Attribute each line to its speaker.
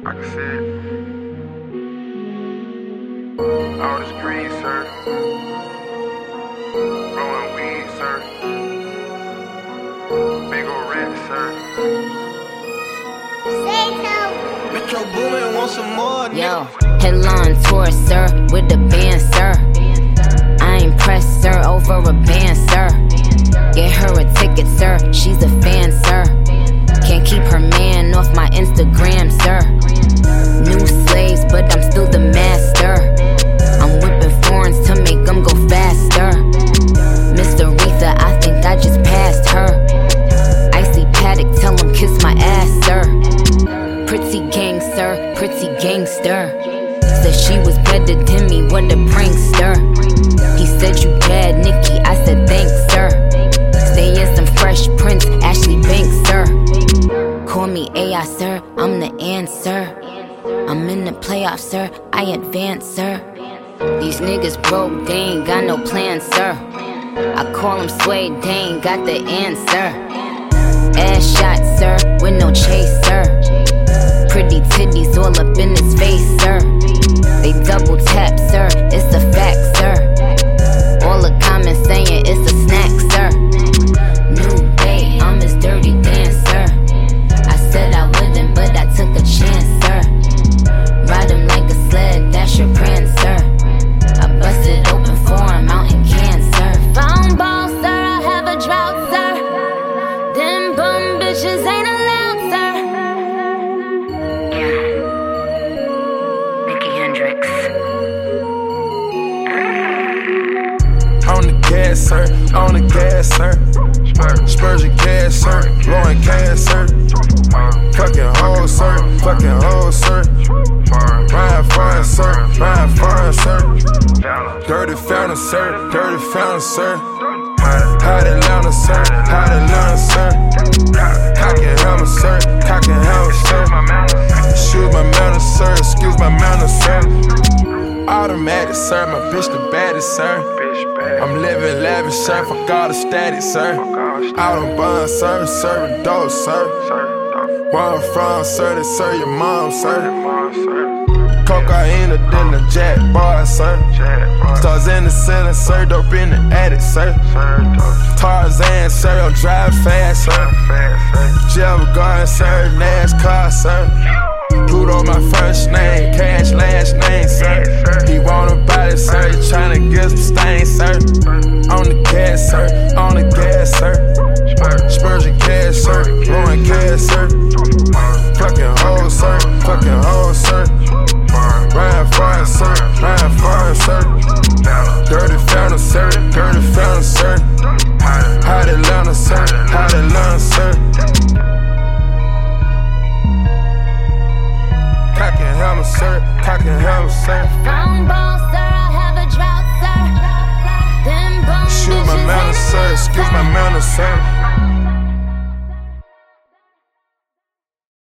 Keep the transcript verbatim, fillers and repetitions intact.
Speaker 1: I can see it. All this green, sir. Rolling weed, sir. Big ol' rat, sir.
Speaker 2: Metro Boomin, want some more, nigga.
Speaker 3: Yo, headline tour, sir, with the band, sir. I ain't pressed, sir, over a band, sir. Get her a ticket, sir, she's a fan, sir. Can't keep her man off my Instagram, sir. New slaves, but I'm still the master. I'm whipping foreigns to make them go faster. Mister Aretha, I think I just passed her. Icy Paddock, tell him kiss my ass, sir. Pretty gangster, pretty gangster. Said she was better than me, what a prankster. He said you bad, Nikki, I said thanks, sir. Stay in some Fresh Prince, Ashley Banks, sir. Call me A I, sir, I'm the answer. I'm in the playoffs, sir, I advance, sir. These niggas broke, they ain't got no plans, sir. I call them sway, they ain't got the answer. Ass shot, sir, with no chase, sir. Pretty titties all up in his face, sir. They double tap, sir, it's a fact, sir. All the comments saying it's a snack, sir. New day, I'm his dirty dancer. I said I wouldn't, but I took a chance, sir. Ride him like a sled, that's your prancer. I busted open for him out in Cancer. Found ball, sir, I have a drought, sir. Them bum bitches ain't allowed, sir. Yeah. Nikki Hendrix.
Speaker 2: On the gas, sir, on the gas, sir. Spurs and cash, sir, blowing cash, sir. Fucking hoes, sir, fucking hoes, sir. Ryan fine, sir, Ryan fine, sir. Dirty fountain, sir, dirty fountain, sir. Hot Atlanta, sir, hot Atlanta, sir. Cockin' helmet, sir, cockin' helmet, sir. Shoot my mountain, sir, excuse my mountain, sir. Automatic, sir, my bitch the baddest, sir. I'm living lavish, sir, fuck all the static, sir. Out on bond, sir, serving dope, sir. Where I'm from, sir, they serve your mom, sir. Cocaine than the jack bar, sir. Stars in the center, sir, dope in the attic, sir. Tarzan, sir, I'm driving fast, sir. Jelly Garden, sir, NASCAR, sir. Pluto, my first name, Cash last name, sir. He want a body, sir, he tryna get some stains, sir. On the gas, sir, on the gas, sir. Spurs and cash, sir, blowing cash, sir. Fucking hoes, sir, fucking hoes, sir. Ryan fine, sir, Ryan fine, sir. Dirty fountain, sir, dirty fountain, sir. Hot Atlanta, sir, hot Atlanta, sir. Cockin' helmet, sir, cockin' helmet, sir.
Speaker 3: Found ball, sir, I have a drought, sir. Them bum
Speaker 2: Shoot my
Speaker 3: bitches
Speaker 2: mountain,
Speaker 3: ain't
Speaker 2: sir, excuse my mountain, sir.